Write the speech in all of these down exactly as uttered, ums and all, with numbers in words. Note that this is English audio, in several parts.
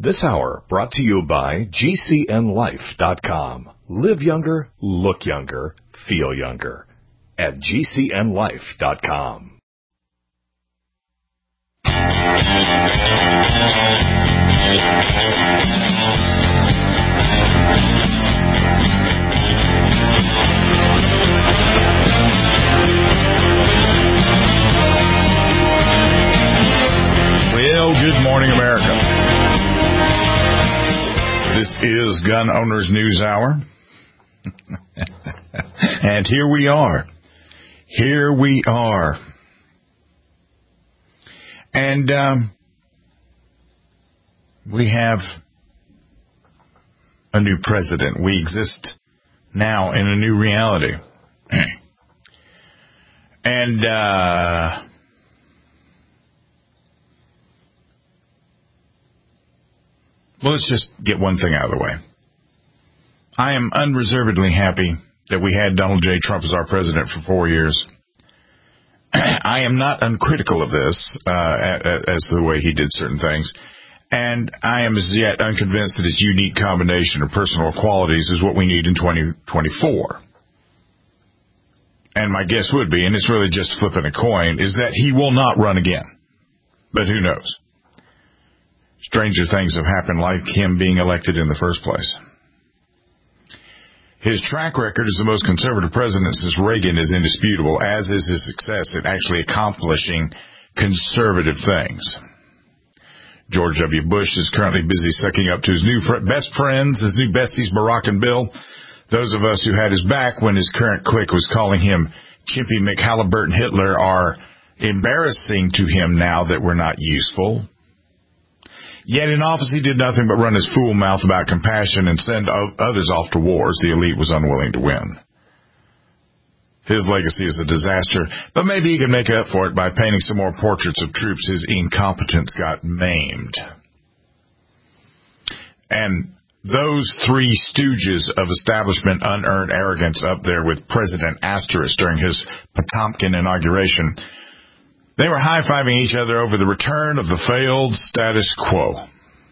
This hour brought to you by G C N life dot com. Live younger, look younger, feel younger at G C N life dot com. Well, good morning, America. This is Gun Owners News Hour. And here we are. Here we are. And um, we have a new president. We exist now in a new reality. And uh well, let's just get one thing out of the way. I am unreservedly happy that we had Donald J. Trump as our president for four years. I am not uncritical of this uh, as to the way he did certain things. And I am as yet unconvinced that his unique combination of personal qualities is what we need in twenty twenty-four. And my guess would be, and it's really just flipping a coin, is that he will not run again. But who knows? Stranger things have happened, like him being elected in the first place. His track record as the most conservative president since Reagan is indisputable, as is his success at actually accomplishing conservative things. George W. Bush is currently busy sucking up to his new fr- best friends, his new besties, Barack and Bill. Those of us who had his back when his current clique was calling him Chimpy McHaliburton Hitler are embarrassing to him now that we're not useful. Yet in office he did nothing but run his fool mouth about compassion and send others off to wars the elite was unwilling to win. His legacy is a disaster, but maybe he can make up for it by painting some more portraits of troops his incompetence got maimed. And those three stooges of establishment unearned arrogance up there with President Asterisk during his Potomkin inauguration, they were high-fiving each other over the return of the failed status quo.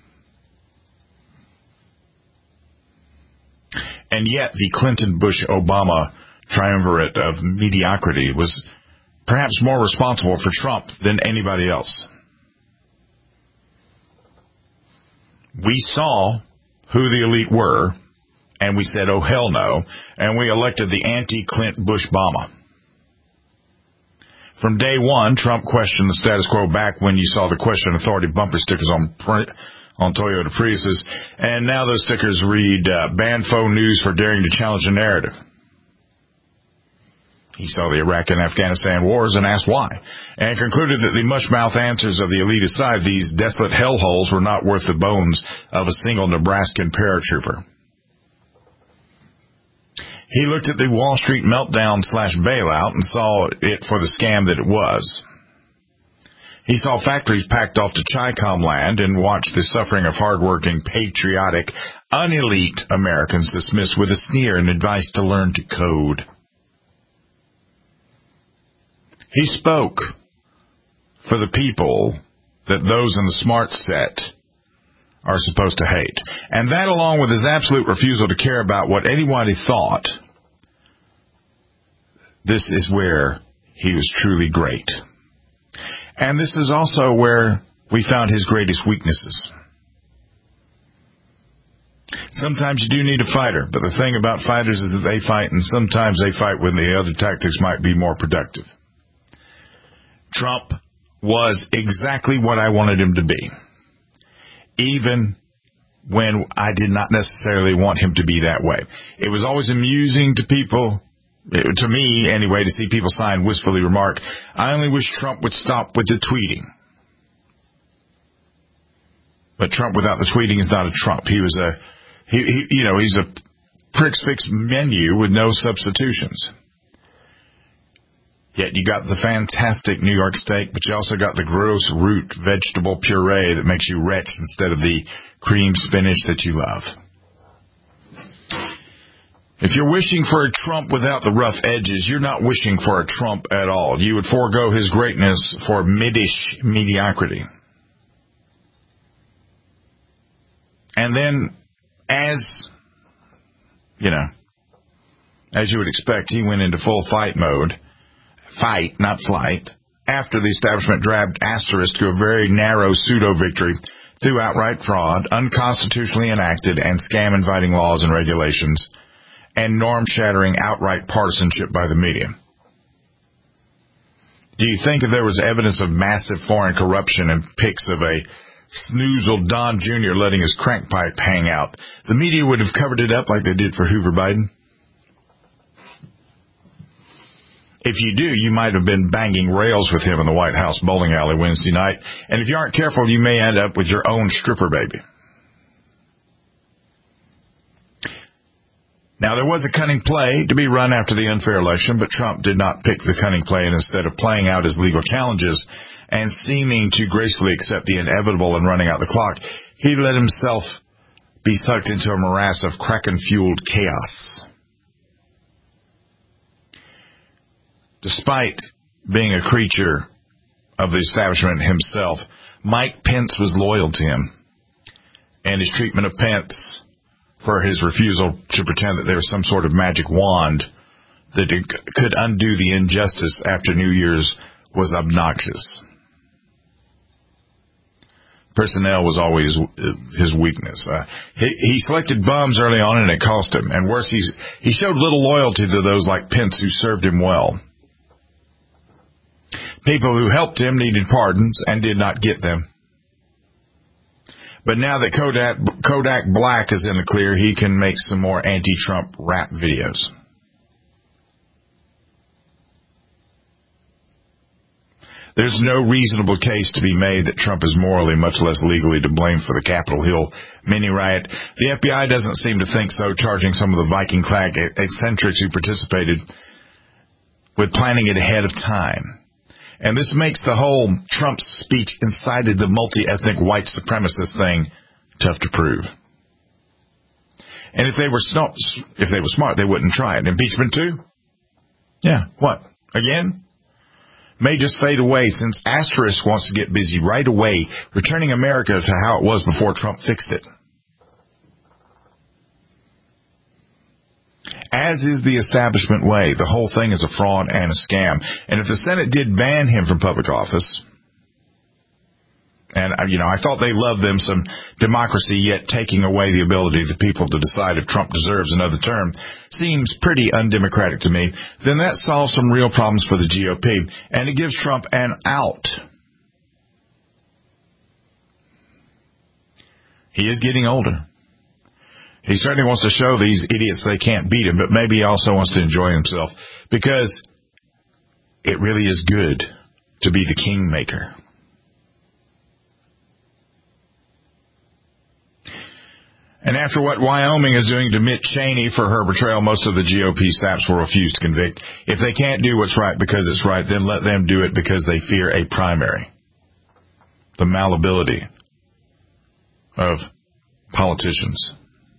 And yet the Clinton-Bush-Obama triumvirate of mediocrity was perhaps more responsible for Trump than anybody else. We saw who the elite were, and we said, oh, hell no, and we elected the anti-Clint-Bush-Obama. From day one, Trump questioned the status quo back when you saw the Question Authority bumper stickers on on Toyota Priuses, and now those stickers read, uh, ban faux news for daring to challenge the narrative. He saw the Iraq and Afghanistan wars and asked why, and concluded that the mushmouth answers of the elite aside, these desolate hellholes were not worth the bones of a single Nebraskan paratrooper. He looked at the Wall Street meltdown slash bailout and saw it for the scam that it was. He saw factories packed off to Chi-Com land and watched the suffering of hardworking, patriotic, unelite Americans dismissed with a sneer and advice to learn to code. He spoke for the people that those in the smart set are supposed to hate. And that, along with his absolute refusal to care about what anybody thought, this is where he was truly great. And this is also where we found his greatest weaknesses. Sometimes you do need a fighter, but the thing about fighters is that they fight, and sometimes they fight when the other tactics might be more productive. Trump was exactly what I wanted him to be, even when I did not necessarily want him to be that way. It was always amusing to people, to me anyway, to see people sign wistfully remark, I only wish Trump would stop with the tweeting. But Trump without the tweeting is not a Trump. He was a, he, he you know, he's a pricks fix menu with no substitutions. Yet you got the fantastic New York steak, but you also got the gross root vegetable puree that makes you retch instead of the cream spinach that you love. If you're wishing for a Trump without the rough edges, you're not wishing for a Trump at all. You would forego his greatness for midish mediocrity. And then, as, you know, as you would expect, he went into full fight mode. Fight, not flight. After the establishment dragged Asterisk to a very narrow pseudo-victory through outright fraud, unconstitutionally enacted and scam-inviting laws and regulations, and norm-shattering outright partisanship by the media. Do you think if there was evidence of massive foreign corruption and pics of a snoozled Don Junior letting his crank pipe hang out, the media would have covered it up like they did for Hoover Biden? If you do, you might have been banging rails with him in the White House bowling alley Wednesday night, and if you aren't careful, you may end up with your own stripper baby. Now, there was a cunning play to be run after the unfair election, but Trump did not pick the cunning play, and instead of playing out his legal challenges and seeming to gracefully accept the inevitable and running out the clock, he let himself be sucked into a morass of Kraken-fueled chaos. Despite being a creature of the establishment himself, Mike Pence was loyal to him, and his treatment of Pence for his refusal to pretend that there was some sort of magic wand that it could undo the injustice after New Year's was obnoxious. Personnel was always his weakness. Uh, he, he selected bums early on, and it cost him. And worse, he's, he showed little loyalty to those like Pence who served him well. People who helped him needed pardons and did not get them. But now that Kodak, Kodak Black is in the clear, he can make some more anti-Trump rap videos. There's no reasonable case to be made that Trump is morally, much less legally, to blame for the Capitol Hill mini riot. The F B I doesn't seem to think so, charging some of the Viking flag eccentrics who participated with planning it ahead of time. And this makes the whole Trump speech incited the multi-ethnic white supremacist thing tough to prove. And if they were smart, if they were smart, they wouldn't try it. Impeachment too? Yeah, what? Again? May just fade away, since Asterisk wants to get busy right away, returning America to how it was before Trump fixed it. As is the establishment way, the whole thing is a fraud and a scam. And if the Senate did ban him from public office, and, you know, I thought they loved them some democracy, yet taking away the ability of the people to decide if Trump deserves another term seems pretty undemocratic to me, then that solves some real problems for the G O P, and it gives Trump an out. He is getting older. He certainly wants to show these idiots they can't beat him, but maybe he also wants to enjoy himself, because it really is good to be the kingmaker. And after what Wyoming is doing to Mitt Cheney for her betrayal, most of the G O P saps will refuse to convict. If they can't do what's right because it's right, then let them do it because they fear a primary. The malleability of politicians.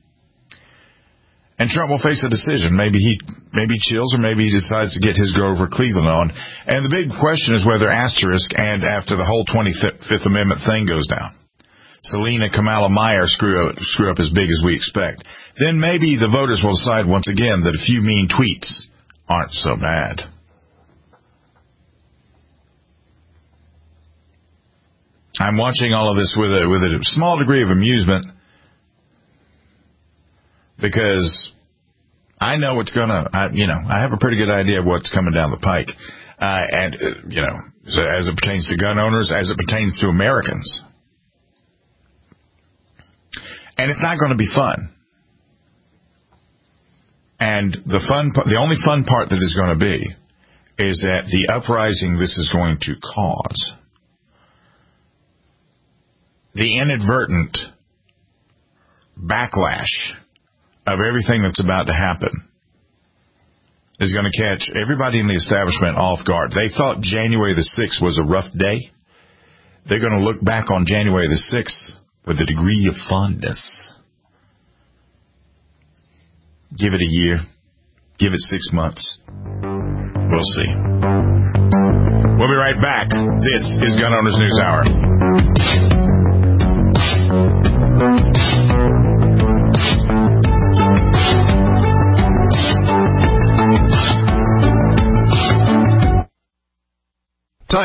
And Trump will face a decision. Maybe he maybe chills, or maybe he decides to get his Grover Cleveland on. And the big question is whether Asterisk, and after the whole twenty-fifth Amendment thing goes down, Selena Kamala Meyer screw up, screw up as big as we expect, then maybe the voters will decide once again that a few mean tweets aren't so bad. I'm watching all of this with a, with a small degree of amusement, because I know what's going to, you know, I have a pretty good idea of what's coming down the pike. Uh, and, uh, you know, as it pertains to gun owners, as it pertains to Americans. And it's not going to be fun. And the fun, the only fun part that is going to be is that the uprising this is going to cause, the inadvertent backlash of everything that's about to happen, is going to catch everybody in the establishment off guard. They thought January the sixth was a rough day. They're going to look back on January the sixth with a degree of fondness. Give it a year. Give it six months. We'll see. We'll be right back. This is Gun Owners News Hour.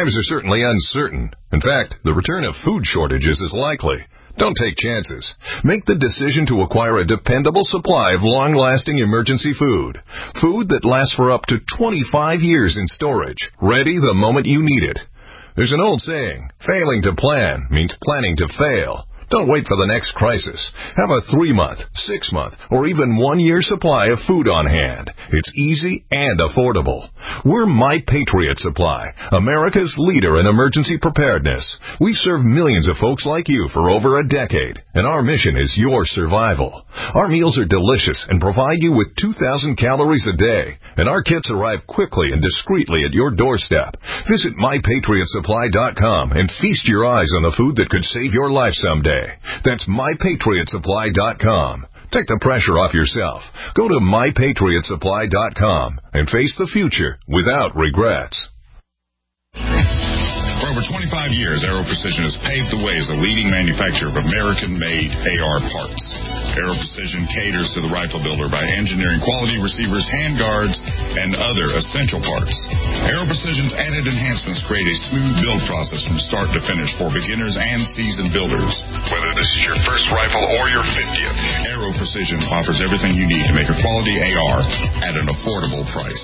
Times are certainly uncertain. In fact, the return of food shortages is likely. Don't take chances. Make the decision to acquire a dependable supply of long-lasting emergency food. Food that lasts for up to twenty-five years in storage, ready the moment you need it. There's an old saying, failing to plan means planning to fail. Don't wait for the next crisis. Have a three-month, six-month, or even one-year supply of food on hand. It's easy and affordable. We're My Patriot Supply, America's leader in emergency preparedness. We've served millions of folks like you for over a decade, and our mission is your survival. Our meals are delicious and provide you with two thousand calories a day, and our kits arrive quickly and discreetly at your doorstep. Visit my patriot supply dot com and feast your eyes on the food that could save your life someday. That's my patriot supply dot com. Take the pressure off yourself. Go to my patriot supply dot com and face the future without regrets. For over twenty-five years, Aero Precision has paved the way as a leading manufacturer of American-made A R parts. Aero Precision caters to the rifle builder by engineering quality receivers, handguards, and other essential parts. Aero Precision's added enhancements create a smooth build process from start to finish for beginners and seasoned builders. Whether this is your first rifle or your fiftieth, Aero Precision offers everything you need to make a quality A R at an affordable price.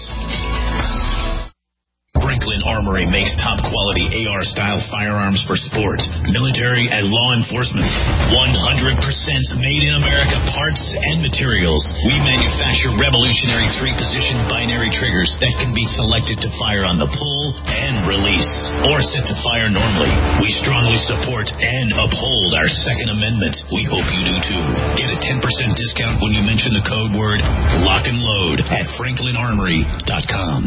Franklin Armory makes top-quality A R-style firearms for sport, military, and law enforcement. one hundred percent made in America parts and materials. We manufacture revolutionary three-position binary triggers that can be selected to fire on the pull and release, or set to fire normally. We strongly support and uphold our Second Amendment. We hope you do too. Get a ten percent discount when you mention the code word lock and load at franklin armory dot com.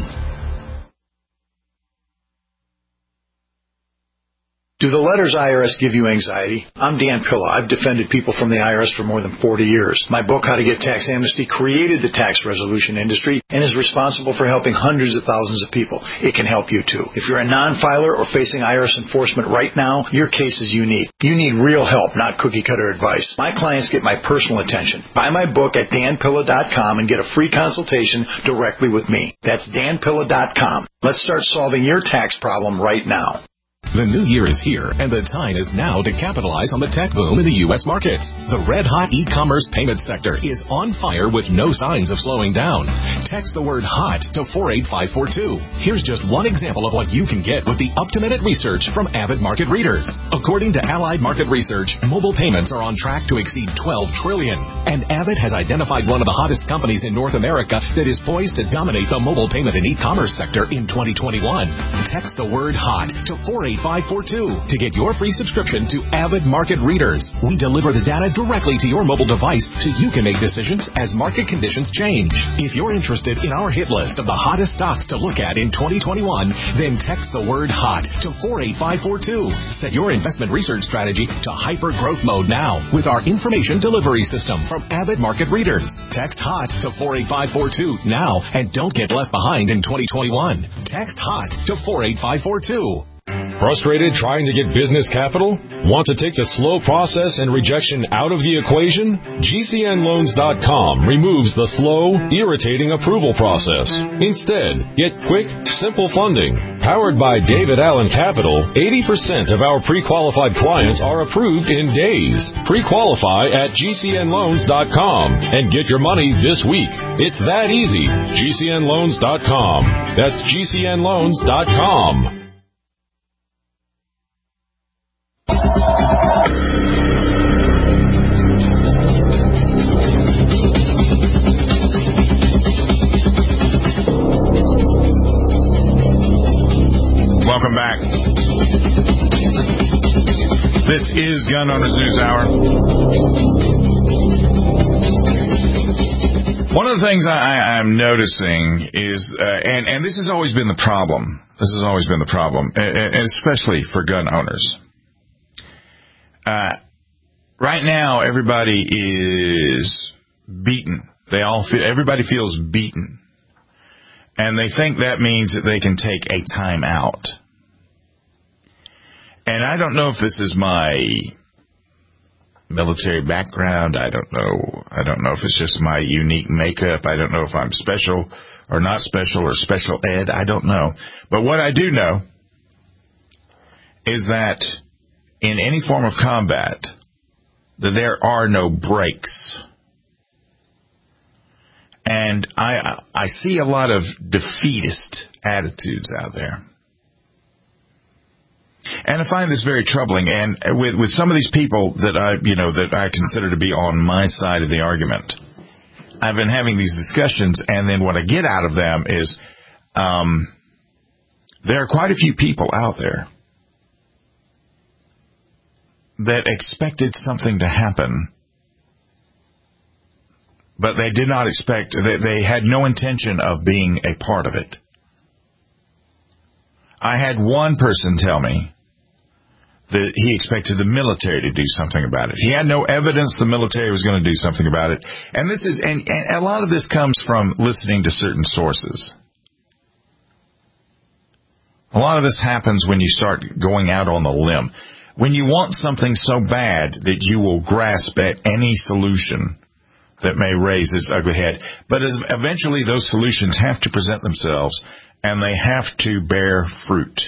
Do the letters I R S give you anxiety? I'm Dan Pilla. I've defended people from the I R S for more than forty years. My book, How to Get Tax Amnesty, created the tax resolution industry and is responsible for helping hundreds of thousands of people. It can help you too. If you're a non-filer or facing I R S enforcement right now, your case is unique. You need real help, not cookie-cutter advice. My clients get my personal attention. Buy my book at dan pilla dot com and get a free consultation directly with me. That's dan pilla dot com. Let's start solving your tax problem right now. The new year is here, and the time is now to capitalize on the tech boom in the U S markets. The red-hot e-commerce payment sector is on fire with no signs of slowing down. Text the word HOT to four eight five four two. Here's just one example of what you can get with the up-to-minute research from Avid Market Readers. According to Allied Market Research, mobile payments are on track to exceed twelve trillion dollars, and Avid has identified one of the hottest companies in North America that is poised to dominate the mobile payment and e-commerce sector in twenty twenty-one. Text the word HOT to four eight five four two to get your free subscription to Avid Market Readers. We deliver the data directly to your mobile device so you can make decisions as market conditions change. If you're interested in our hit list of the hottest stocks to look at in twenty twenty-one, then text the word HOT to four eight five four two. Set your investment research strategy to hyper growth mode now with our information delivery system from Avid Market Readers. Text HOT to four eight five four two now and don't get left behind in twenty twenty-one. Text HOT to four eight five four two. Frustrated trying to get business capital? Want to take the slow process and rejection out of the equation? G C N loans dot com removes the slow, irritating approval process. Instead, get quick, simple funding. Powered by David Allen Capital, eighty percent of our pre-qualified clients are approved in days. Pre-qualify at G C N loans dot com and get your money this week. It's that easy. G C N loans dot com. That's G C N loans dot com. Welcome back. This is Gun Owners News Hour. One of the things I, I'm noticing is, uh, and, and this has always been the problem, this has always been the problem, and, and especially for gun owners. Uh, right now, everybody is beaten. They all feel, everybody feels beaten. And they think that means that they can take a time out. And I don't know if this is my military background. I don't know. I don't know if it's just my unique makeup. I don't know if I'm special or not special or special ed. I don't know. But what I do know is that in any form of combat, that there are no breaks. And I I see a lot of defeatist attitudes out there. And I find this very troubling. And with with some of these people that I, you know, that I consider to be on my side of the argument, I've been having these discussions, and then what I get out of them is um, there are quite a few people out there that expected something to happen, but they did not expect, they, they had no intention of being a part of it. I had one person tell me that he expected the military to do something about it. He had no evidence the military was going to do something about it. And this is, and, and a lot of this comes from listening to certain sources. A lot of this happens when you start going out on the limb. When you want something so bad that you will grasp at any solution that may raise its ugly head. But as eventually those solutions have to present themselves, and they have to bear fruit.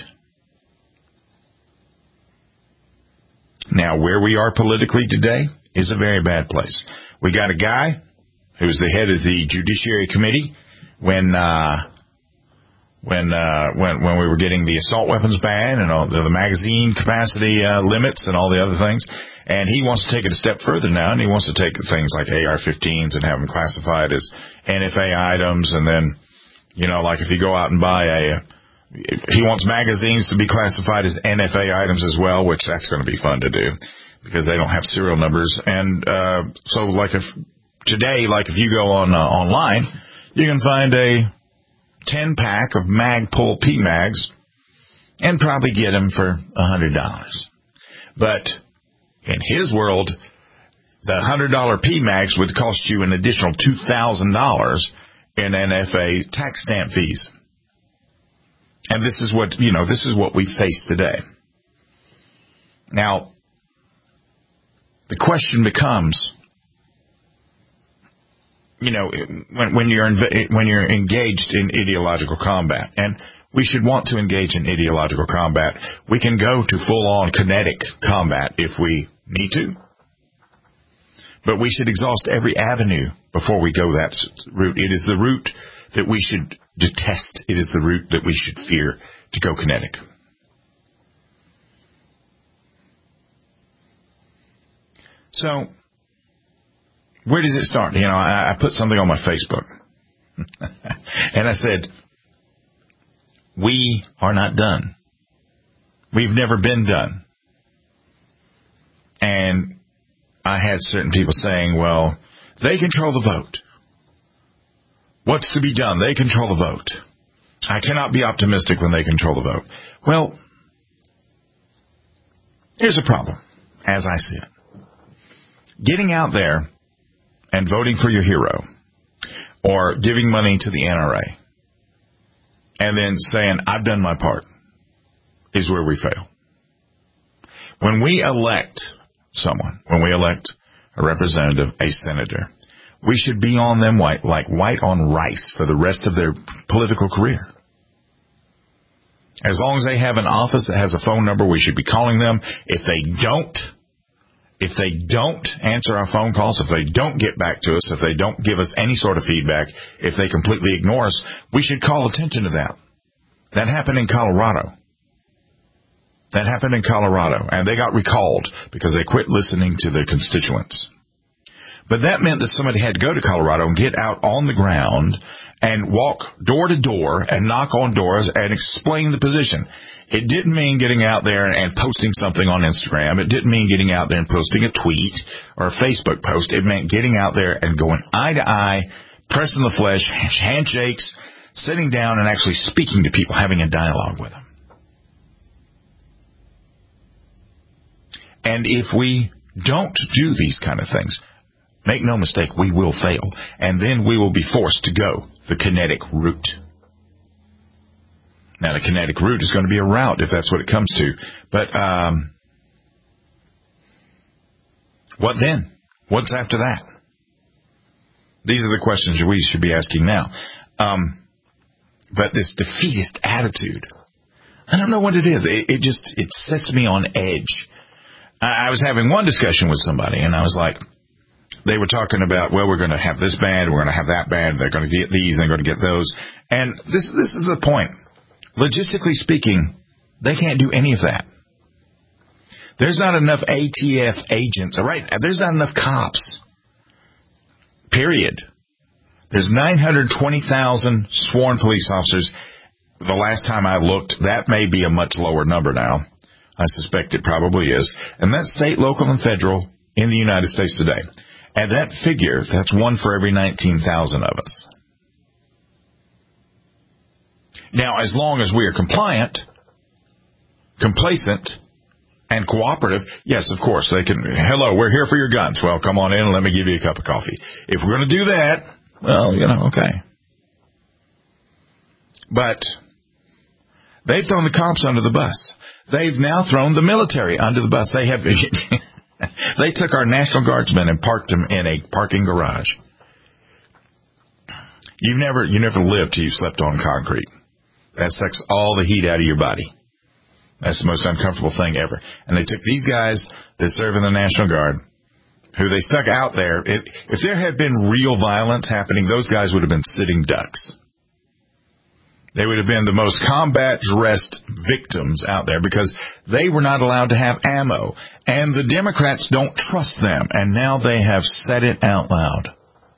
Now, where we are politically today is a very bad place. We got a guy who's the head of the Judiciary Committee when uh, when uh, when when we were getting the assault weapons ban and all the, the magazine capacity uh, limits and all the other things. And he wants to take it a step further now, and he wants to take things like A R fifteens and have them classified as N F A items, and then, you know, like if you go out and buy a, he wants magazines to be classified as N F A items as well, which that's going to be fun to do because they don't have serial numbers. And uh, so, like if today, like if you go on uh, online, you can find a ten pack of Magpul P mags and probably get them for a hundred dollars. But in his world, the one hundred dollar P mags would cost you an additional two thousand dollars in N F A tax stamp fees. And this is what, you know, this is what we face today. Now, the question becomes, you know, when, when you're inv- when you're engaged in ideological combat, and we should want to engage in ideological combat. We can go to full-on kinetic combat if we need to. But we should exhaust every avenue before we go that route. It is the route that we should detest. It is the route that we should fear to go kinetic. So, where does it start? You know, I, I put something on my Facebook. And I said, we are not done. We've never been done. And I had certain people saying, well, they control the vote. What's to be done? They control the vote. I cannot be optimistic when they control the vote. Well, here's a problem, as I see it. Getting out there and voting for your hero, or giving money to the N R A, and then saying, I've done my part, is where we fail. When we elect someone, when we elect a representative, a senator, we should be on them white, like white on rice for the rest of their political career. As long as they have an office that has a phone number, we should be calling them. If they don't, if they don't answer our phone calls, if they don't get back to us, if they don't give us any sort of feedback, if they completely ignore us, we should call attention to that. That happened in Colorado. That happened in Colorado, and they got recalled because they quit listening to their constituents. But that meant that somebody had to go to Colorado and get out on the ground and walk door to door and knock on doors and explain the position. It didn't mean getting out there and posting something on Instagram. It didn't mean getting out there and posting a tweet or a Facebook post. It meant getting out there and going eye to eye, pressing the flesh, handshakes, sitting down and actually speaking to people, having a dialogue with them. And if we don't do these kind of things, make no mistake, we will fail. And then we will be forced to go the kinetic route. Now, the kinetic route is going to be a route if that's what it comes to. But um, what then? What's after that? These are the questions we should be asking now. Um, but this defeatist attitude, I don't know what it is. It, it just, it sets me on edge. I, I was having one discussion with somebody, and I was like, they were talking about, well, we're going to have this band, we're going to have that band, they're going to get these, they're going to get those. And this, this is the point. Logistically speaking, they can't do any of that. There's not enough A T F agents, all right? There's not enough cops. Period. There's nine hundred twenty thousand sworn police officers. The last time I looked, that may be a much lower number now. I suspect it probably is. And that's state, local, and federal in the United States today. And that figure, that's one for every nineteen thousand of us. Now, as long as we are compliant, complacent, and cooperative, yes, of course, they can, hello, we're here for your guns. Well, come on in and let me give you a cup of coffee. If we're going to do that, well, you know, okay. But they've thrown the cops under the bus. They've now thrown the military under the bus. They have, they took our National Guardsmen and parked them in a parking garage. You've never, you never lived till you slept on concrete. That sucks all the heat out of your body. That's the most uncomfortable thing ever. And they took these guys that serve in the National Guard, who they stuck out there. If, if there had been real violence happening, those guys would have been sitting ducks. They would have been the most combat-dressed victims out there because they were not allowed to have ammo. And the Democrats don't trust them. And now they have said it out loud.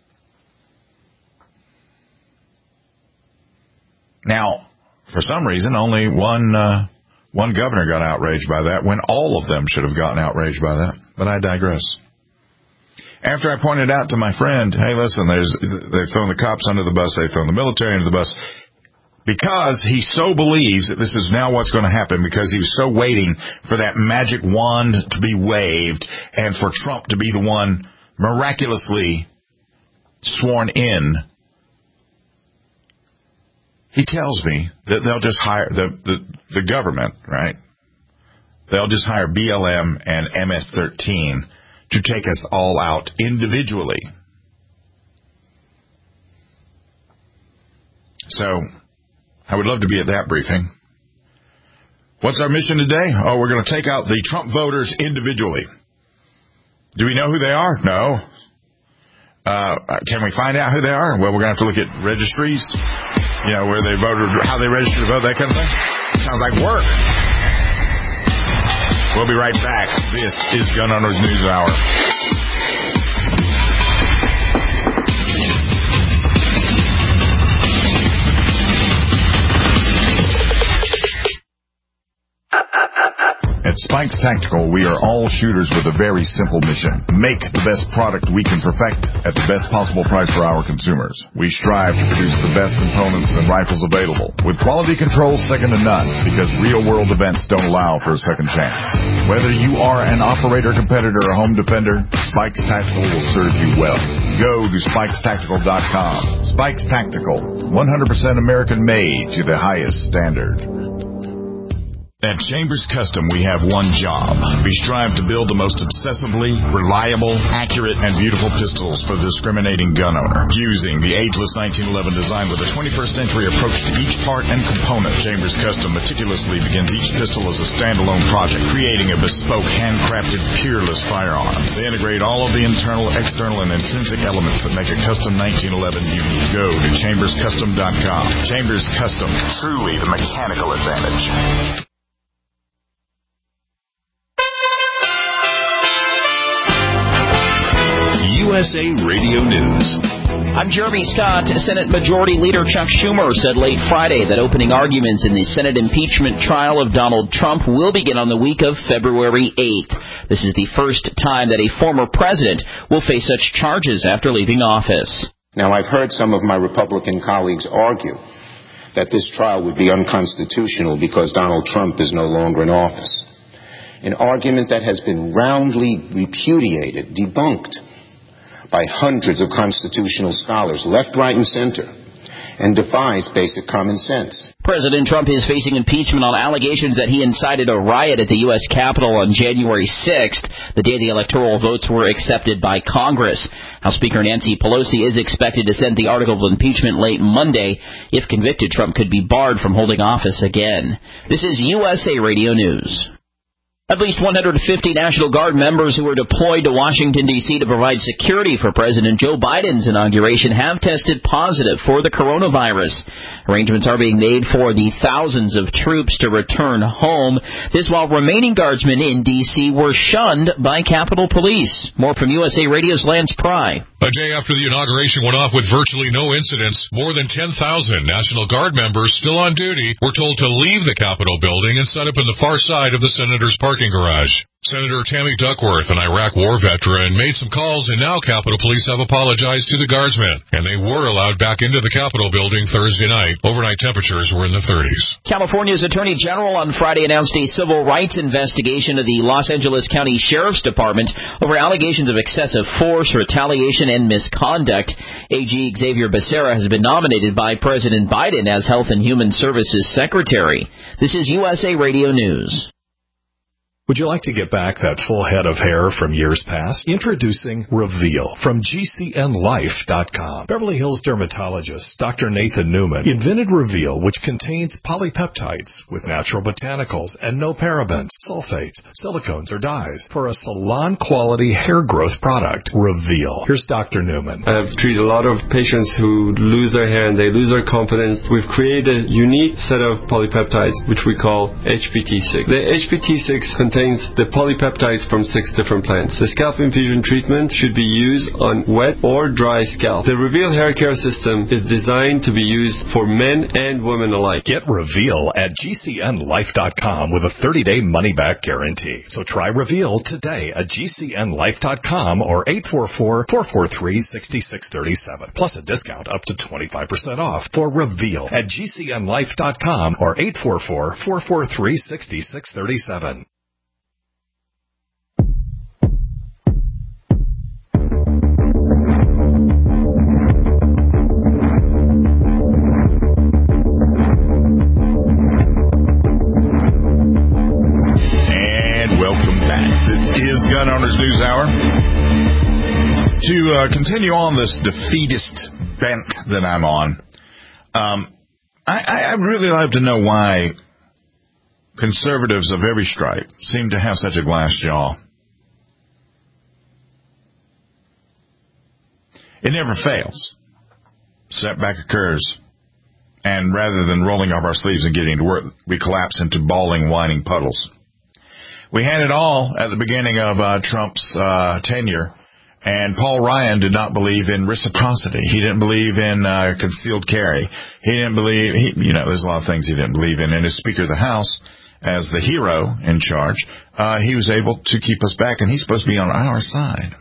Now, for some reason, only one uh, one governor got outraged by that when all of them should have gotten outraged by that. But I digress. After I pointed out to my friend, hey, listen, there's, they've thrown the cops under the bus, they've thrown the military under the bus, because he so believes that this is now what's going to happen, because he was so waiting for that magic wand to be waved and for Trump to be the one miraculously sworn in. He tells me that they'll just hire the, the, the government, right? They'll just hire B L M and M S thirteen to take us all out individually. So, I would love to be at that briefing. What's our mission today? Oh, we're going to take out the Trump voters individually. Do we know who they are? No. Uh, can we find out who they are? Well, we're going to have to look at registries, you know, where they voted, how they registered to vote, that kind of thing. Sounds like work. We'll be right back. This is Gun Owners News Hour. At Spikes Tactical, we are all shooters with a very simple mission. Make the best product we can perfect at the best possible price for our consumers. We strive to produce the best components and rifles available, with quality control second to none, because real-world events don't allow for a second chance. Whether you are an operator, competitor, or home defender, Spikes Tactical will serve you well. Go to spikes tactical dot com. Spikes Tactical, one hundred percent American-made to the highest standard. At Chambers Custom, we have one job. We strive to build the most obsessively reliable, accurate, and beautiful pistols for the discriminating gun owner. Using the ageless nineteen eleven design with a twenty-first century approach to each part and component, Chambers Custom meticulously begins each pistol as a standalone project, creating a bespoke, handcrafted, peerless firearm. They integrate all of the internal, external, and intrinsic elements that make a custom nineteen eleven unique. Go to chambers custom dot com. Chambers Custom, truly the mechanical advantage. U S A Radio News. I'm Jeremy Scott. Senate Majority Leader Chuck Schumer said late Friday that opening arguments in the Senate impeachment trial of Donald Trump will begin on the week of February eighth. This is the first time that a former president will face such charges after leaving office. Now, I've heard some of my Republican colleagues argue that this trial would be unconstitutional because Donald Trump is no longer in office. An argument that has been roundly repudiated, debunked by hundreds of constitutional scholars, left, right, and center. and defies basic common sense. President Trump is facing impeachment on allegations that he incited a riot at the U S Capitol on January sixth, the day the electoral votes were accepted by Congress. House Speaker Nancy Pelosi is expected to send the article of impeachment late Monday. If convicted, Trump could be barred from holding office again. This is U S A Radio News. At least one hundred fifty National Guard members who were deployed to Washington, D C to provide security for President Joe Biden's inauguration have tested positive for the coronavirus. Arrangements are being made for the thousands of troops to return home. This while remaining Guardsmen in D C were shunned by Capitol Police. More from U S A Radio's Lance Pry. A day after the inauguration went off with virtually no incidents, more than ten thousand National Guard members still on duty were told to leave the Capitol building and set up in the far side of the Senator's parking garage. Senator Tammy Duckworth, an Iraq war veteran, made some calls, and now Capitol Police have apologized to the Guardsmen, and they were allowed back into the Capitol building Thursday night. Overnight temperatures were in the thirties. California's Attorney General on Friday announced a civil rights investigation of the Los Angeles County Sheriff's Department over allegations of excessive force, retaliation, and misconduct. A G Xavier Becerra has been nominated by President Biden as Health and Human Services Secretary. This is U S A Radio News. Would you like to get back that full head of hair from years past? Introducing Reveal from G C N Life dot com. Beverly Hills dermatologist Doctor Nathan Newman invented Reveal, which contains polypeptides with natural botanicals and no parabens, sulfates, silicones, or dyes for a salon-quality hair growth product. Reveal. Here's Doctor Newman. I've treated a lot of patients who lose their hair and they lose their confidence. We've created a unique set of polypeptides, which we call H P T six. The H P T six contains the polypeptides from six different plants. The scalp infusion treatment should be used on wet or dry scalp. The Reveal hair care system is designed to be used for men and women alike. Get Reveal at G C N Life dot com with a thirty-day money-back guarantee. So try Reveal today at G C N Life dot com or eight four four, four four three, six six three seven. Plus a discount up to twenty-five percent off for Reveal at G C N Life dot com or eight four four, four four three, six six three seven. Gun Owners News Hour. To uh, continue on this defeatist bent that I'm on, um, I, I really like to know why conservatives of every stripe seem to have such a glass jaw. It never fails. Setback occurs. And rather than rolling up our sleeves and getting to work, we collapse into bawling, whining puddles. We had it all at the beginning of uh, Trump's uh, tenure, and Paul Ryan did not believe in reciprocity. He didn't believe in uh, concealed carry. He didn't believe, he, you know, there's a lot of things he didn't believe in. And as Speaker of the House, as the hero in charge, uh, he was able to keep us back, and he's supposed to be on our side.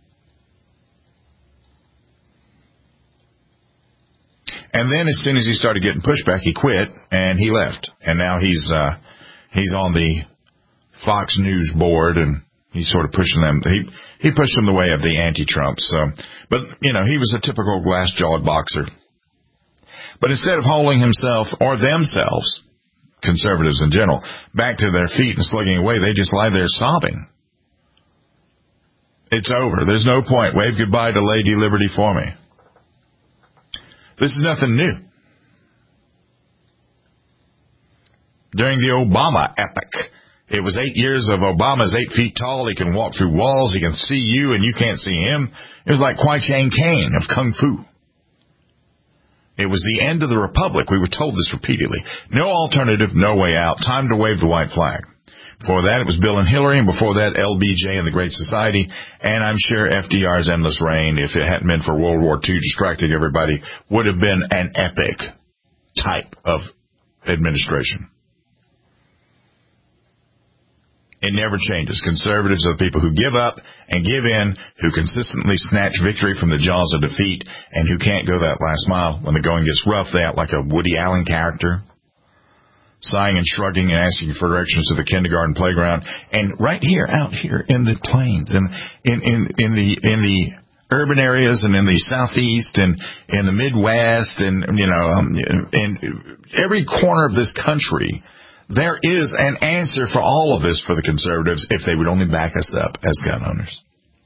And then as soon as he started getting pushback, he quit, and he left. And now he's uh, he's on the Fox News board, and he's sort of pushing them. He he pushed them the way of the anti-Trumps. So, but you know, he was a typical glass-jawed boxer. But instead of holding himself or themselves, conservatives in general, back to their feet and slugging away, they just lie there sobbing. It's over. There's no point. Wave goodbye to Lady Liberty for me. This is nothing new. During the Obama epoch, it was eight years of Obama's eight feet tall. He can walk through walls. He can see you, and you can't see him. It was like Kwai Chang Caine of Kung Fu. It was the end of the Republic. We were told this repeatedly. No alternative, no way out. Time to wave the white flag. Before that, it was Bill and Hillary, and before that, L B J and the Great Society. And I'm sure F D R's endless reign, if it hadn't been for World War Two distracting everybody, would have been an epic type of administration. It never changes. Conservatives are the people who give up and give in, who consistently snatch victory from the jaws of defeat, and who can't go that last mile. When the going gets rough, they act like a Woody Allen character, sighing and shrugging and asking for directions to the kindergarten playground. And right here, out here in the plains, and in, in, in the in the urban areas and in the Southeast and in the Midwest and, you know, um, in every corner of this country, there is an answer for all of this for the conservatives if they would only back us up as gun owners.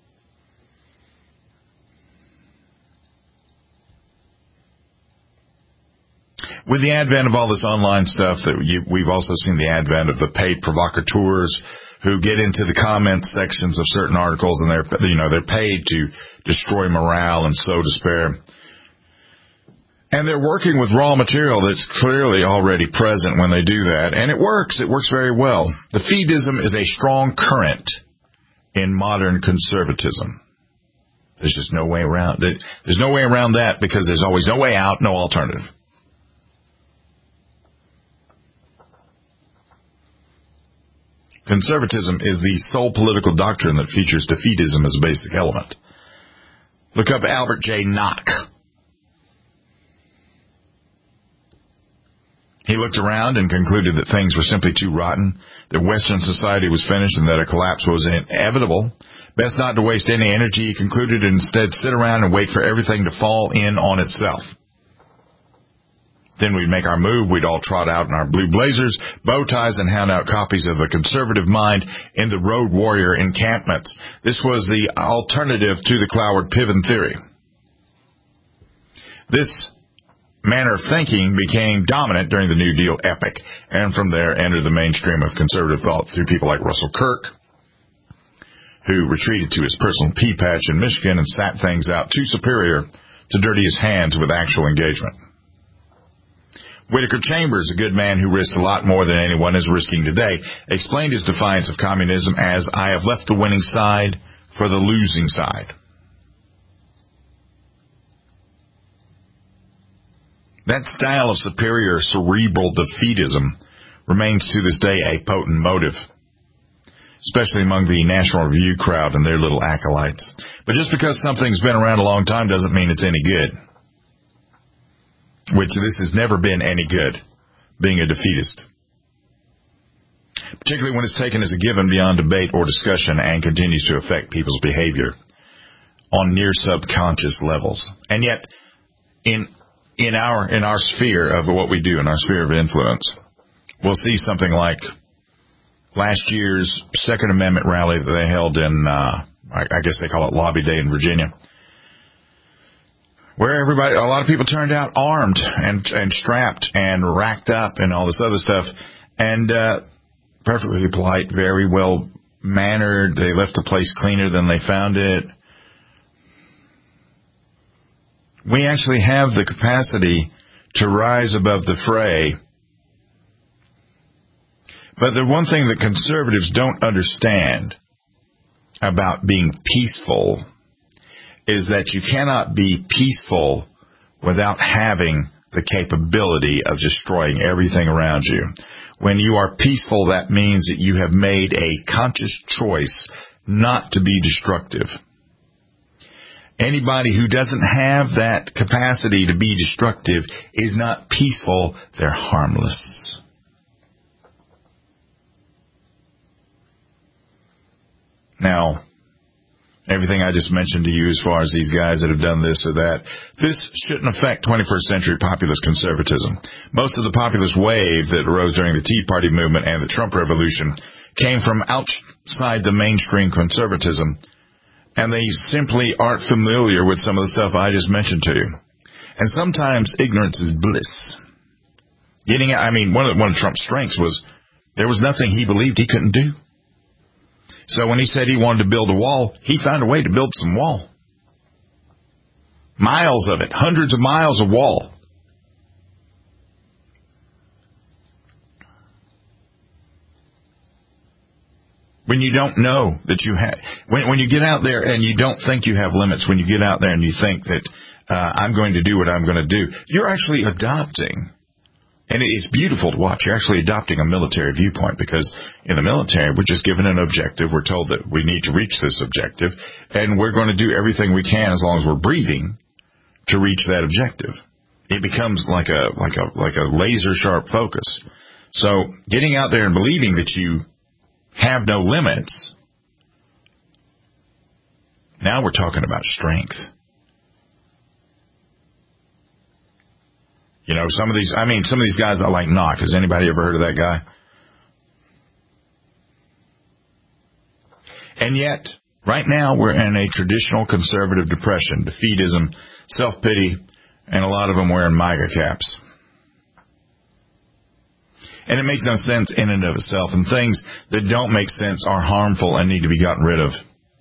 With the advent of all this online stuff, that you, we've also seen the advent of the paid provocateurs who get into the comment sections of certain articles, and they're, you know, they're paid to destroy morale and sow despair. And they're working with raw material that's clearly already present when they do that, and it works. It works very well. The feedism is a strong current in modern conservatism. There's just no way around it. There's no way around that because there's always no way out, no alternative. Conservatism is the sole political doctrine that features defeatism as a basic element. Look up Albert J. Nock. He looked around and concluded that things were simply too rotten, that Western society was finished, and that a collapse was inevitable. Best not to waste any energy, he concluded, and instead sit around and wait for everything to fall in on itself. Then we'd make our move. We'd all trot out in our blue blazers, bow ties, and hand out copies of The Conservative Mind in the Road Warrior encampments. This was the alternative to the Cloward-Piven theory. This manner of thinking became dominant during the New Deal epoch, and from there entered the mainstream of conservative thought through people like Russell Kirk, who retreated to his personal pea patch in Michigan and sat things out too superior to dirty his hands with actual engagement. Whittaker Chambers, a good man who risked a lot more than anyone is risking today, explained his defiance of communism as, "I have left the winning side for the losing side." That style of superior cerebral defeatism remains to this day a potent motive, especially among the National Review crowd and their little acolytes. But just because something's been around a long time doesn't mean it's any good. Which this has never been any good, being a defeatist. Particularly when it's taken as a given beyond debate or discussion and continues to affect people's behavior on near subconscious levels. And yet, in in our in our sphere of what we do, in our sphere of influence, we'll see something like last year's Second Amendment rally that they held in, uh, I, I guess they call it Lobby Day in Virginia, where everybody, a lot of people turned out armed and and strapped and racked up and all this other stuff, and uh, perfectly polite, very well mannered. They left the place cleaner than they found it. We actually have the capacity to rise above the fray. But the one thing that conservatives don't understand about being peaceful is that you cannot be peaceful without having the capability of destroying everything around you. When you are peaceful, that means that you have made a conscious choice not to be destructive. Anybody who doesn't have that capacity to be destructive is not peaceful, they're harmless. Now, everything I just mentioned to you as far as these guys that have done this or that, this shouldn't affect twenty-first century populist conservatism. Most of the populist wave that arose during the Tea Party movement and the Trump Revolution came from outside the mainstream conservatism, and they simply aren't familiar with some of the stuff I just mentioned to you. And sometimes ignorance is bliss. Getting, I mean, one of, one of Trump's strengths was there was nothing he believed he couldn't do. So when he said he wanted to build a wall, he found a way to build some wall. Miles of it, hundreds of miles of wall. When you don't know that you have, when, when you get out there and you don't think you have limits, when you get out there and you think that uh, I'm going to do what I'm going to do, you're actually adopting. And it's beautiful to watch. You're actually adopting a military viewpoint because in the military, we're just given an objective. We're told that we need to reach this objective, and we're going to do everything we can as long as we're breathing to reach that objective. It becomes like a like a like a laser sharp focus. So getting out there and believing that you have no limits Now we're talking about strength. You know, some of these, I mean, some of these guys I like knock. Has anybody ever heard of that guy? And yet, right now, we're in a traditional conservative depression, defeatism, self-pity, and a lot of them wearing MAGA caps. And it makes no sense in and of itself, and things that don't make sense are harmful and need to be gotten rid of.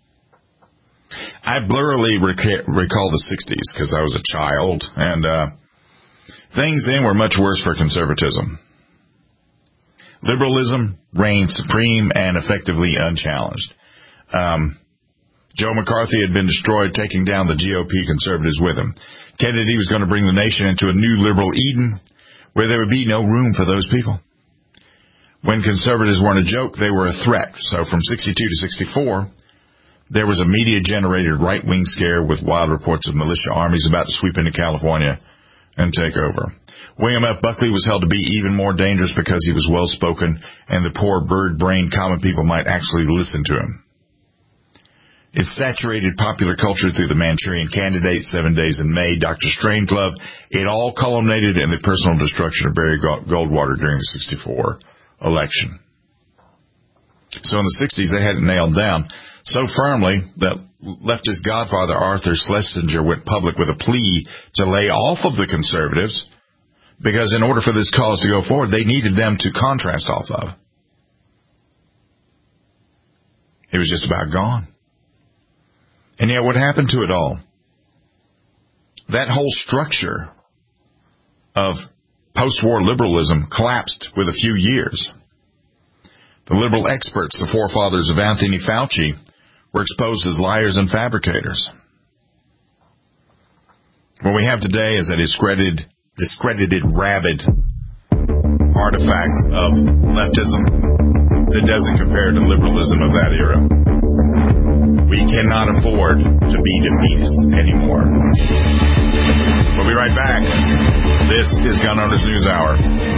I blurrily rec- recall the sixties because I was a child, and uh, things then were much worse for conservatism. Liberalism reigned supreme and effectively unchallenged. Um, Joe McCarthy had been destroyed, taking down the G O P conservatives with him. Kennedy was going to bring the nation into a new liberal Eden where there would be no room for those people. When conservatives weren't a joke, they were a threat. So from sixty-two to sixty-four, there was a media-generated right-wing scare with wild reports of militia armies about to sweep into California and take over. William F. Buckley was held to be even more dangerous because he was well-spoken and the poor bird-brained common people might actually listen to him. It saturated popular culture through the Manchurian Candidate, Seven Days in May, Doctor Strangelove. It all culminated in the personal destruction of Barry Goldwater during the sixty-four election. So in the sixties, they had it nailed down so firmly that leftist godfather Arthur Schlesinger went public with a plea to lay off of the conservatives because in order for this cause to go forward, they needed them to contrast off of. It was just about gone. And yet what happened to it all? That whole structure of post-war liberalism collapsed with a few years. The liberal experts, the forefathers of Anthony Fauci, were exposed as liars and fabricators. What we have today is a discredited, discredited, rabid artifact of leftism that doesn't compare to liberalism of that era. We cannot afford to be defeatists anymore. We'll be right back. This is Gun Owners News Hour.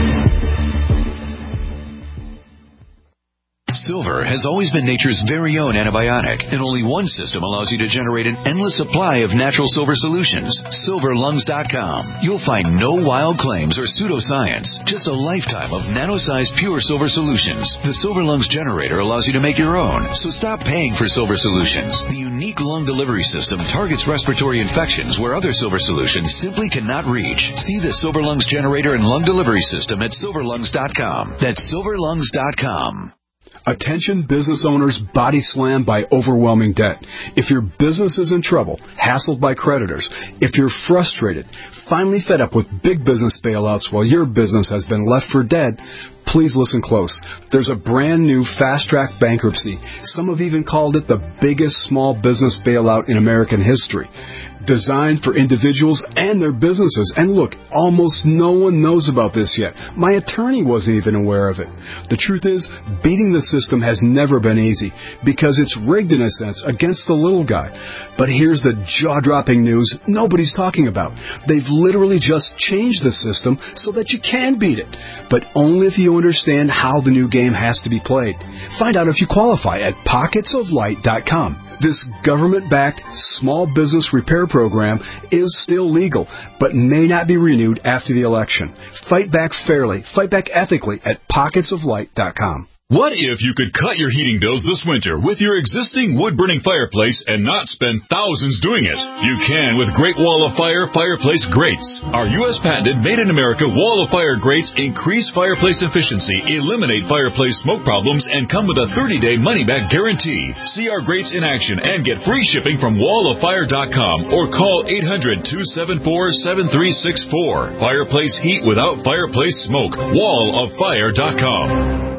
Silver has always been nature's very own antibiotic, and only one system allows you to generate an endless supply of natural silver solutions. silver lungs dot com. You'll find no wild claims or pseudoscience, just a lifetime of nano-sized pure silver solutions. The Silver Lungs generator allows you to make your own, so stop paying for silver solutions. The unique lung delivery system targets respiratory infections where other silver solutions simply cannot reach. See the Silver Lungs generator and lung delivery system at silver lungs dot com. That's silver lungs dot com. Attention business owners body slammed by overwhelming debt. If your business is in trouble, hassled by creditors, if you're frustrated, finally fed up with big business bailouts while your business has been left for dead, please listen close. There's a brand new fast-track bankruptcy. Some have even called it the biggest small business bailout in American history. Designed for individuals and their businesses. And look, almost no one knows about this yet. My attorney wasn't even aware of it. The truth is, beating the system has never been easy because it's rigged in a sense against the little guy. But here's the jaw-dropping news nobody's talking about. They've literally just changed the system so that you can beat it, but only if you understand how the new game has to be played. Find out if you qualify at pockets of light dot com. This government-backed small business repair program is still legal, but may not be renewed after the election. Fight back fairly, fight back ethically at pockets of light dot com. What if you could cut your heating bills this winter with your existing wood-burning fireplace and not spend thousands doing it? You can with Great Wall of Fire Fireplace Grates. Our U S patented made-in-America Wall of Fire grates increase fireplace efficiency, eliminate fireplace smoke problems, and come with a thirty-day money-back guarantee. See our grates in action and get free shipping from wall of fire dot com or call eight hundred, two seven four, seven three six four. Fireplace heat without fireplace smoke. wall of fire dot com.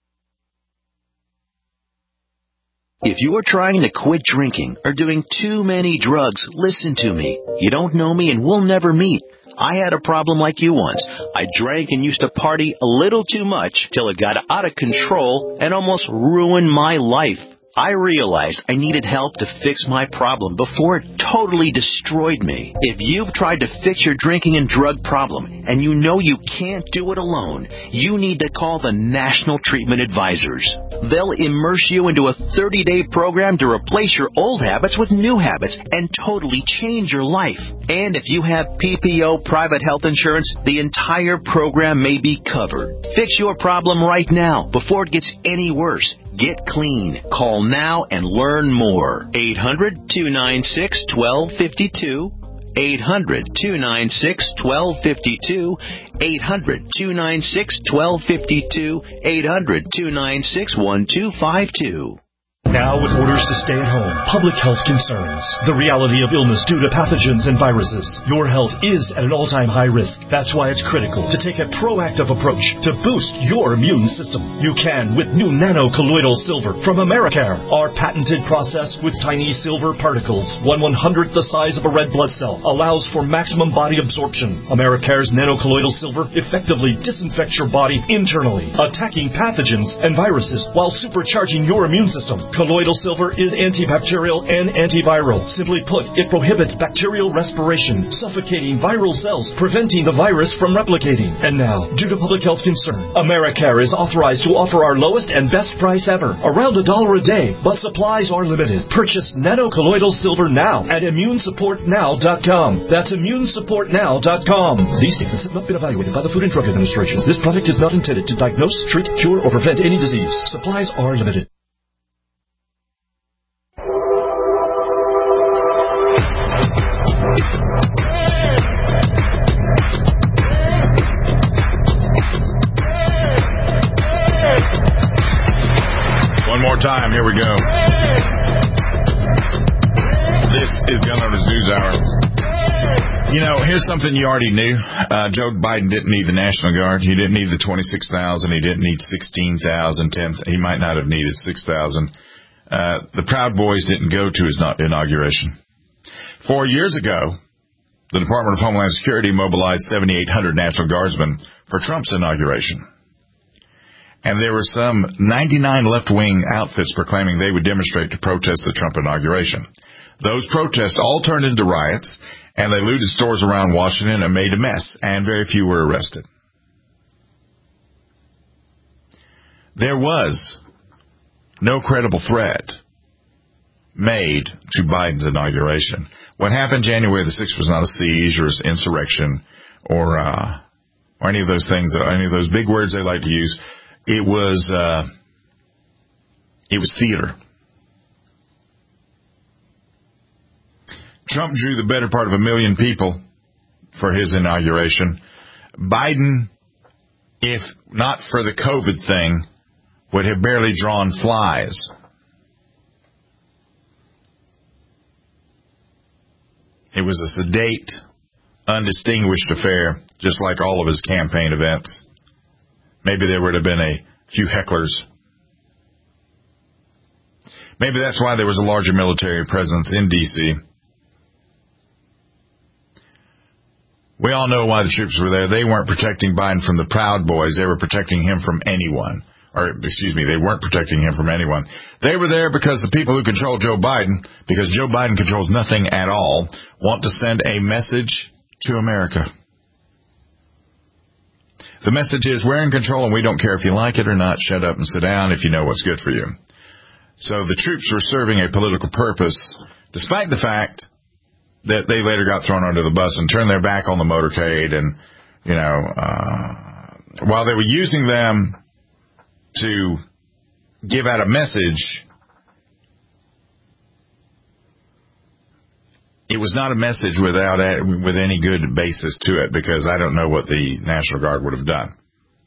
If you are trying to quit drinking or doing too many drugs, listen to me. You don't know me and we'll never meet. I had a problem like you once. I drank and used to party a little too much till it got out of control and almost ruined my life. I realized I needed help to fix my problem before it totally destroyed me. If you've tried to fix your drinking and drug problem and you know you can't do it alone, you need to call the National Treatment Advisors. They'll immerse you into a thirty-day program to replace your old habits with new habits and totally change your life. And if you have P P O private health insurance, the entire program may be covered. Fix your problem right now before it gets any worse. Get clean. Call now and learn more. eight hundred, two nine six, one two five two. eight hundred, two nine six, one two five two. eight hundred, two nine six, one two five two. eight hundred, two nine six, one two five two. Now with orders to stay at home, public health concerns, the reality of illness due to pathogens and viruses, your health is at an all-time high risk. That's why it's critical to take a proactive approach to boost your immune system. You can with new nano-colloidal silver from Americare. Our patented process with tiny silver particles, one one-hundredth the size of a red blood cell, allows for maximum body absorption. Americare's nano-colloidal silver effectively disinfects your body internally, attacking pathogens and viruses while supercharging your immune system. Colloidal silver is antibacterial and antiviral. Simply put, it prohibits bacterial respiration, suffocating viral cells, preventing the virus from replicating. And now, due to public health concern, Americare is authorized to offer our lowest and best price ever, around a dollar a day, but supplies are limited. Purchase nano-colloidal silver now at immune support now dot com. That's immune support now dot com. These statements have not been evaluated by the Food and Drug Administration. This product is not intended to diagnose, treat, cure, or prevent any disease. Supplies are limited. One more time, here we go. This is Gun Owners News Hour. You know, here's something you already knew. Uh, Joe Biden didn't need the National Guard. He didn't need the twenty-six thousand. He didn't need sixteen thousand, ten. He might not have needed six thousand. Uh, the Proud Boys didn't go to his inauguration. Four years ago, the Department of Homeland Security mobilized seventy-eight hundred National Guardsmen for Trump's inauguration. And there were some ninety-nine left-wing outfits proclaiming they would demonstrate to protest the Trump inauguration. Those protests all turned into riots, and they looted stores around Washington and made a mess, and very few were arrested. There was no credible threat made to Biden's inauguration. What happened January the sixth was not a siege or insurrection or uh, or any of those things, any of those big words they like to use. It was uh, it was theater. Trump drew the better part of a million people for his inauguration. Biden, if not for the COVID thing, would have barely drawn flies. It was a sedate, undistinguished affair, just like all of his campaign events. Maybe there would have been a few hecklers. Maybe that's why there was a larger military presence in D C We all know why the troops were there. They weren't protecting Biden from the Proud Boys. They were protecting him from anyone. Or, excuse me, they weren't protecting him from anyone. They were there because the people who control Joe Biden, because Joe Biden controls nothing at all, want to send a message to America. The message is, we're in control and we don't care if you like it or not. Shut up and sit down if you know what's good for you. So the troops were serving a political purpose, despite the fact that they later got thrown under the bus and turned their back on the motorcade. And, you know, uh, while they were using them to give out a message, it was not a message without a, with any good basis to it, because I don't know what the National Guard would have done.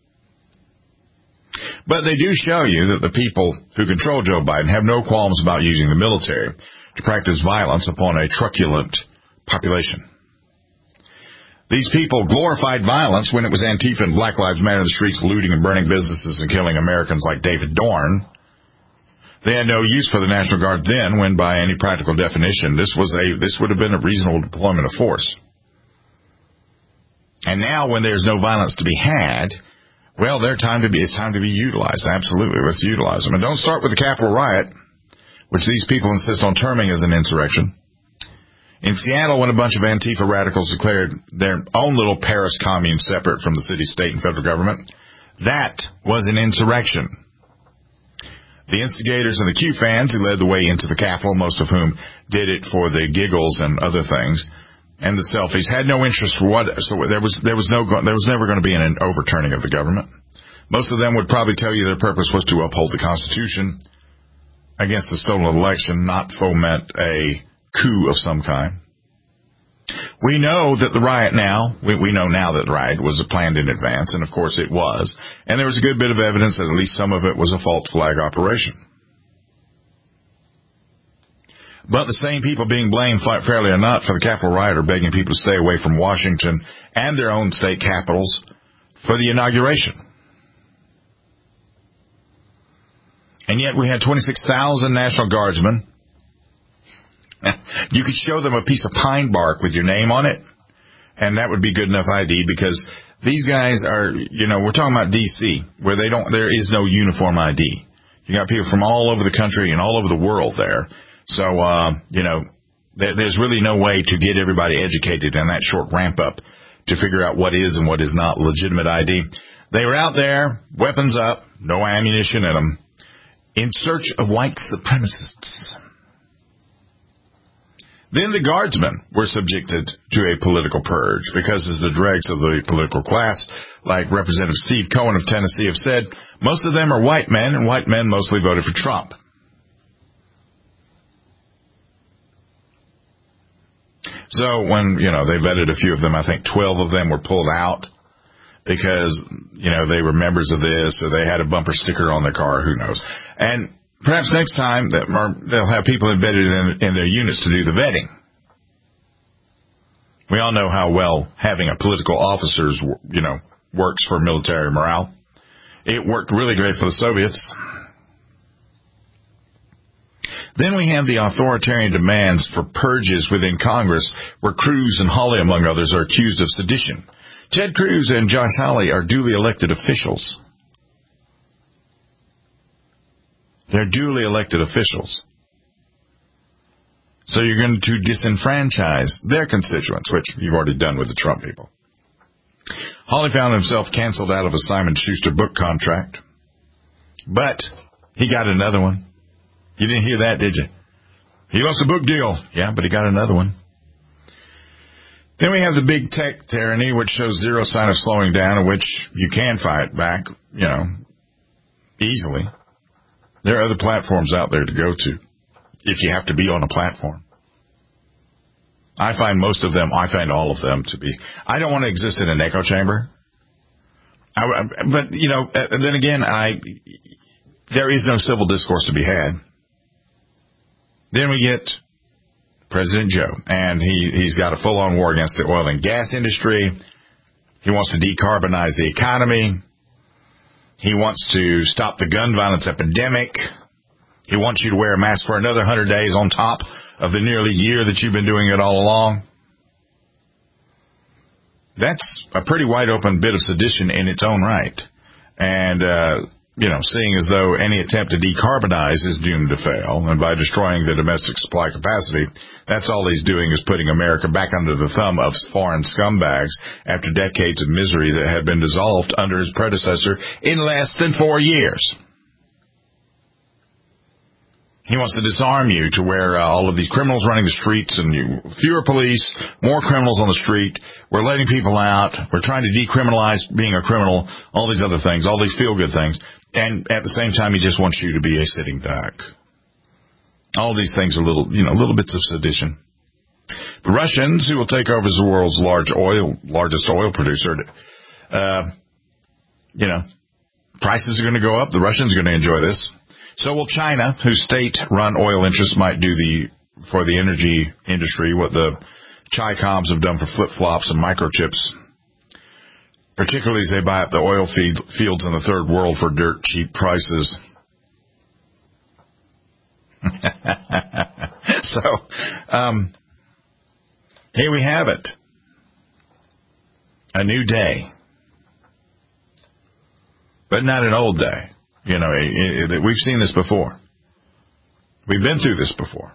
But they do show you that the people who control Joe Biden have no qualms about using the military to practice violence upon a truculent population. These people glorified violence when it was Antifa and Black Lives Matter in the streets looting and burning businesses and killing Americans like David Dorn. They had no use for the National Guard then, when by any practical definition, this was a this would have been a reasonable deployment of force. And now, when there's no violence to be had, well, they're time to be it's time to be utilized. Absolutely, let's utilize them. And don't start with the Capitol riot. which these people insist on terming as an insurrection. In Seattle, when a bunch of Antifa radicals declared their own little Paris commune separate from the city, state, and federal government, that was an insurrection. The instigators and the Q fans who led the way into the Capitol, most of whom did it for the giggles and other things, and the selfies, had no interest for what. So there was there was no there was never going to be an overturning of the government. Most of them would probably tell you their purpose was to uphold the Constitution against the stolen election, not foment a coup of some kind. We know that the riot now, we, we know now that the riot was planned in advance, and of course it was. And there was a good bit of evidence that at least some of it was a false flag operation. But the same people being blamed, fairly or not, for the Capitol riot are begging people to stay away from Washington and their own state capitals for the inauguration. And yet we had twenty-six thousand National Guardsmen. You could show them a piece of pine bark with your name on it, and that would be good enough I D, because these guys are, you know, we're talking about D C, where they don't, there is no uniform I D. You got people from all over the country and all over the world there. So, uh, you know, there, there's really no way to get everybody educated in that short ramp up to figure out what is and what is not legitimate I D. They were out there, weapons up, no ammunition in them, in search of white supremacists. Then the Guardsmen were subjected to a political purge because, as the dregs of the political class, like Representative Steve Cohen of Tennessee, have said, most of them are white men, and white men mostly voted for Trump. So when, you know, they vetted a few of them, I think twelve of them were pulled out because, you know, they were members of this, or they had a bumper sticker on their car, who knows. And perhaps next time that they'll have people embedded in, in their units to do the vetting. We all know how well having a political officers, you know, works for military morale. It worked really great for the Soviets. Then we have the authoritarian demands for purges within Congress, where Cruz and Hawley, among others, are accused of sedition. Ted Cruz and Josh Hawley are duly elected officials. They're duly elected officials. So you're going to disenfranchise their constituents, which you've already done with the Trump people. Hawley found himself canceled out of a Simon Schuster book contract. But he got another one. You didn't hear that, did you? He lost a book deal. Yeah, but he got another one. Then we have the big tech tyranny, which shows zero sign of slowing down, in which you can fight back, you know, easily. There are other platforms out there to go to if you have to be on a platform. I find most of them, I find all of them to be. I don't want to exist in an echo chamber. I, but, you know, then again, I there is no civil discourse to be had. Then we get President Joe, and he, he's got a full-on war against the oil and gas industry. He wants to decarbonize the economy. He wants to stop the gun violence epidemic. He wants you to wear a mask for another one hundred days on top of the nearly year that you've been doing it all along. That's a pretty wide-open bit of sedition in its own right. And, uh, you know, seeing as though any attempt to decarbonize is doomed to fail, and by destroying the domestic supply capacity, that's all he's doing is putting America back under the thumb of foreign scumbags after decades of misery that had been dissolved under his predecessor in less than four years. He wants to disarm you to where uh, all of these criminals running the streets and you, fewer police, more criminals on the street. We're letting people out. We're trying to decriminalize being a criminal, all these other things, all these feel-good things. And at the same time, he just wants you to be a sitting duck. All these things are little, you know, little bits of sedition. The Russians, who will take over as the world's large oil, largest oil producer, uh, you know, prices are going to go up. The Russians are going to enjoy this. So will China, whose state-run oil interests might do the for the energy industry what the Chi-Coms have done for flip-flops and microchips, particularly as they buy up the oil feed, fields in the third world for dirt cheap prices. So, um, here we have it. A new day. But not an old day. You know, it, it, we've seen this before. We've been through this before.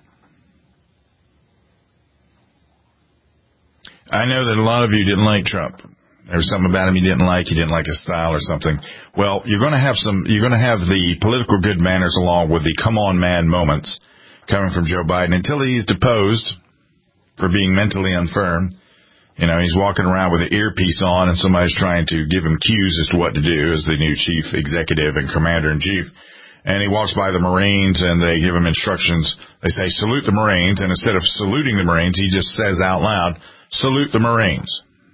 I know that a lot of you didn't like Trump. There was something about him you didn't like. You didn't like his style or something. Well, you're going to have some, you're going to have the political good manners along with the come on man moments coming from Joe Biden until he's deposed for being mentally infirm. You know, he's walking around with an earpiece on and somebody's trying to give him cues as to what to do as the new chief executive and commander in chief. And he walks by the Marines and they give him instructions. They say, salute the Marines. And instead of saluting the Marines, he just says out loud, salute the Marines.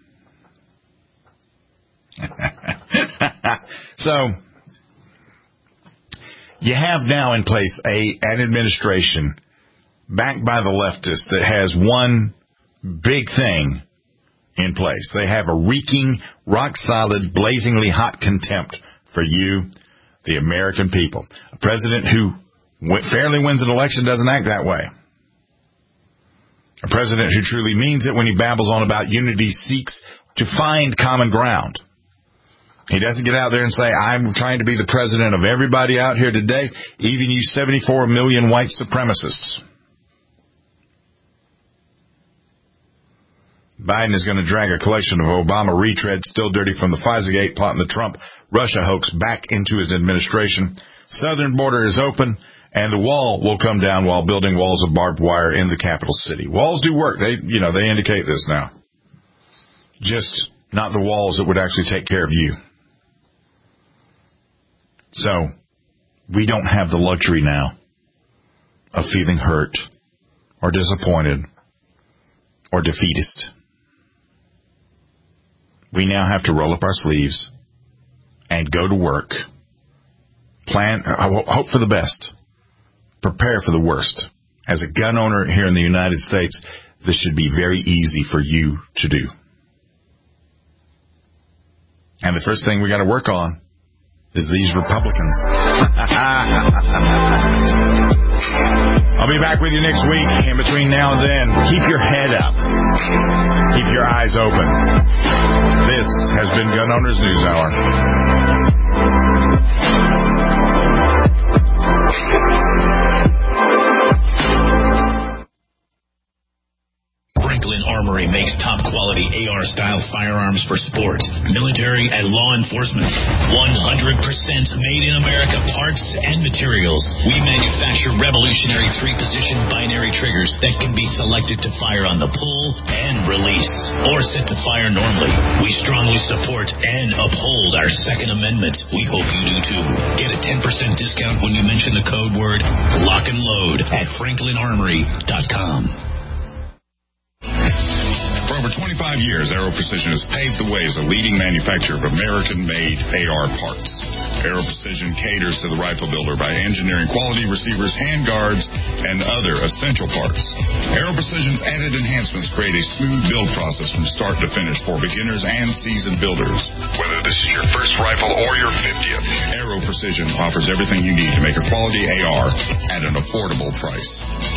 So, you have now in place a an administration backed by the leftists that has one big thing in place. They have a reeking, rock-solid, blazingly hot contempt for you, the American people. A president who fairly wins an election doesn't act that way. A president who truly means it when he babbles on about unity seeks to find common ground. He doesn't get out there and say, I'm trying to be the president of everybody out here today, even you seventy-four million white supremacists. Biden is going to drag a collection of Obama retreads still dirty from the FISA-gate plot and the Trump-Russia hoax back into his administration. Southern border is open, and the wall will come down while building walls of barbed wire in the capital city. Walls do work. They, you know, they indicate this now. Just not the walls that would actually take care of you. So, we don't have the luxury now of feeling hurt or disappointed or defeatist. We now have to roll up our sleeves and go to work. Plan, hope for the best. Prepare for the worst. As a gun owner here in the United States, this should be very easy for you to do. And the first thing we got to work on is these Republicans. I'll be back with you next week. In between now and then, keep your head up. Keep your eyes open. This has been Gun Owners News Hour. Franklin Armory makes top-quality A R-style firearms for sport, military, and law enforcement. one hundred percent made in America parts and materials. We manufacture revolutionary three-position binary triggers that can be selected to fire on the pull and release, or set to fire normally. We strongly support and uphold our Second Amendment. We hope you do too. Get a ten percent discount when you mention the code word lock and load at franklin armory dot com. For over twenty-five years, Aero Precision has paved the way as a leading manufacturer of American-made A R parts. Aero Precision caters to the rifle builder by engineering quality receivers, handguards, and other essential parts. Aero Precision's added enhancements create a smooth build process from start to finish for beginners and seasoned builders. Whether this is your first rifle or your fiftieth, Aero Precision offers everything you need to make a quality A R at an affordable price.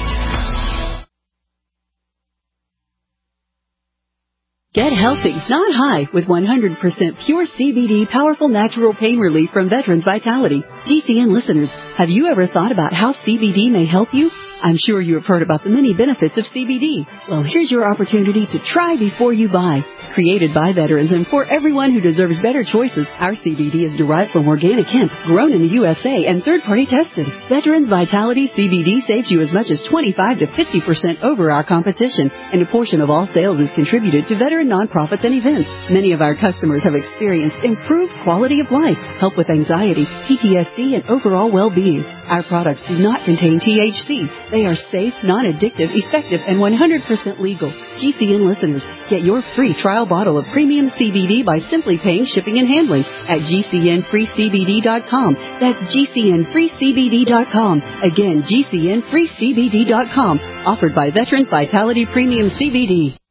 Get healthy, not high, with one hundred percent pure C B D powerful natural pain relief from Veterans Vitality. G C N listeners, have you ever thought about how C B D may help you? I'm sure you have heard about the many benefits of C B D. Well, here's your opportunity to try before you buy. Created by veterans and for everyone who deserves better choices, our C B D is derived from organic hemp, grown in the U S A and third-party tested. Veterans Vitality C B D saves you as much as twenty-five to fifty percent over our competition, and a portion of all sales is contributed to veteran nonprofits and events. Many of our customers have experienced improved quality of life, help with anxiety, P T S D, and overall well-being. Our products do not contain T H C. They are safe, non-addictive, effective, and one hundred percent legal. G C N listeners, get your free trial bottle of premium C B D by simply paying shipping and handling at G C N free C B D dot com. That's G C N free C B D dot com. Again, G C N free C B D dot com. Offered by Veterans Vitality Premium C B D.